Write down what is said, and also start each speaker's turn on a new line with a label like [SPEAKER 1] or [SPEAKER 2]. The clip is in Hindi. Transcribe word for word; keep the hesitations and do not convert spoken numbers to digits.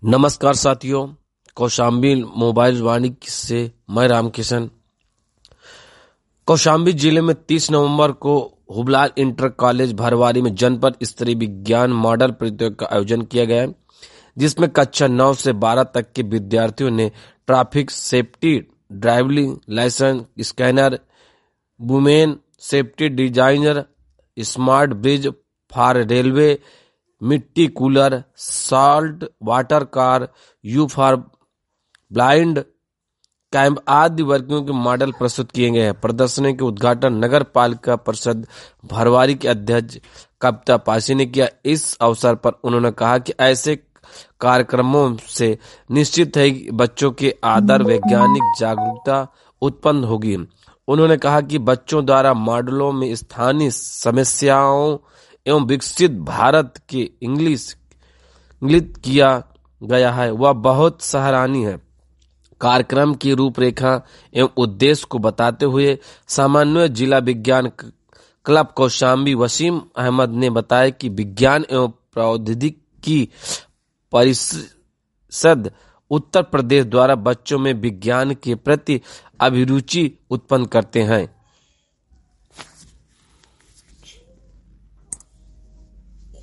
[SPEAKER 1] नमस्कार साथियों, कौशाम्बी मोबाइल वाणिज्य से मैं रामकिशन। कौशाम्बी जिले में तीस नवंबर को हुबलाल इंटर कॉलेज भरवारी में जनपद स्तरीय विज्ञान मॉडल प्रतियोगिता का आयोजन किया गया है, जिसमें कक्षा नौ से बारह तक के विद्यार्थियों ने traffic safety, driving licence scanner, women safety designer, smart bridge for railway, मिट्टी cooler, salt water car, you for blind camp आदि वर्गों के मॉडल प्रस्तुत किए गए हैं। प्रदर्शनी के उद्घाटन नगर पालिका परिषद भरवारी के अध्यक्ष कविता पासी ने किया। इस अवसर पर उन्होंने कहा कि ऐसे कार्यक्रमों से निश्चित है कि बच्चों के आदर वैज्ञानिक जागरूकता उत्पन्न होगी। उन्होंने कहा कि बच्चों द्वारा मॉडलों में स्थानीय समस्याओं एवं विकसित भारत के इंग्लिश इंगित किया गया है, वह बहुत सराहनीय है। कार्यक्रम की रूपरेखा एवं उद्देश्य को बताते हुए समन्वय जिला विज्ञान क्लब कौशाम्बी वसीम अहमद ने बताया कि विज्ञान एवं प्रौद्योगिकी परिषद उत्तर प्रदेश द्वारा बच्चों में विज्ञान के प्रति अभिरुचि उत्पन्न करते हैं।